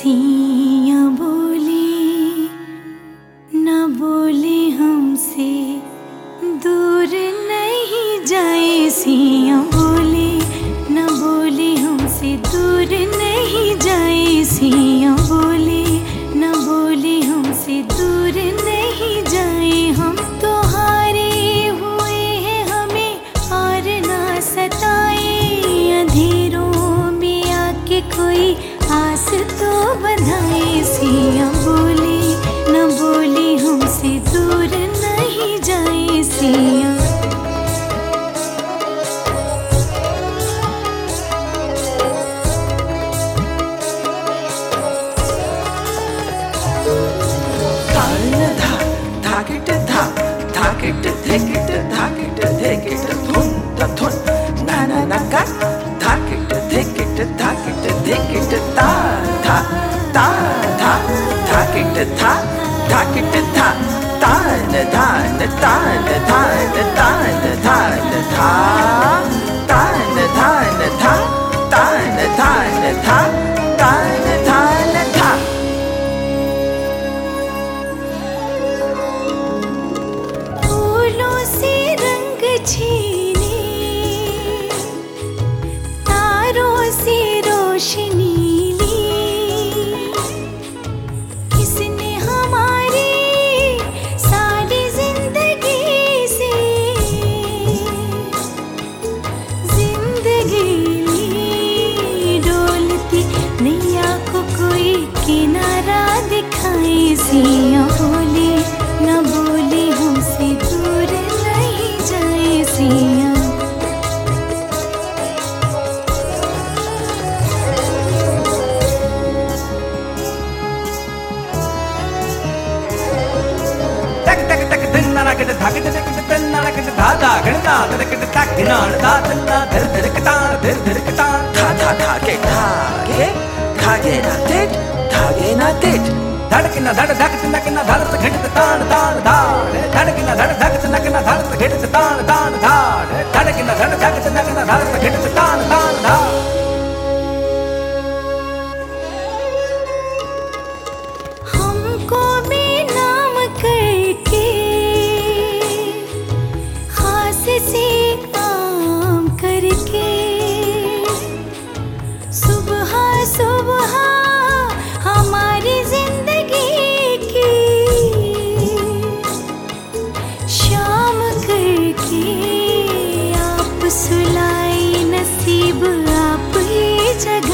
सिया बोली न बोले हमसे दूर नहीं जाए। सिया बोली न बोले हमसे दूर नहीं जाए। सिया बोली न बोले हमसे दूर नहीं जाए। हम तो हारे हुए हैं हमें हार ना सताए। अंधेरों में आके कोई आस तो बंधाए। सिया बोली न बोली हमसे दूर नहीं जाए। सिया धाकिट धेकिट धाकिट धेकिट धुन धुन ना ना ना का धाकिट धेकिट धाकिट ता धा ता धा धाकिट धा धाकिट धा तान धान तान धान तान धान धा तान धान धा तान धान धा तान धान धा। छीने तारों से रोशनी ली। किसने हमारी सारी जिंदगी से जिंदगी ली। डोलती नैया को कोई किनारा दिखाए। सिया बोली न बोली हमसे दूर नहीं जाए। सिया तक तक तक दिन ना के धागे तक दिन ना के धागा गणना तक तक गिना दातना धर धर कतान धर धर कतान धा धा धागे धागे धागे ना तेज धागे ना तेज धड़कना धड़ धक तक ना धड़ घट तान तान धाड़ धड़कना धड़ धक तक ना धड़ घट तान तान धाड़ धड़कना धड़ धक तक ना धड़ घट तान तान धाड़। हमको बेनाम करके खास से काम करके सुबह सुबह हमारी जिंदगी की शाम करके आप सुलाई नसीब आप ही जगह।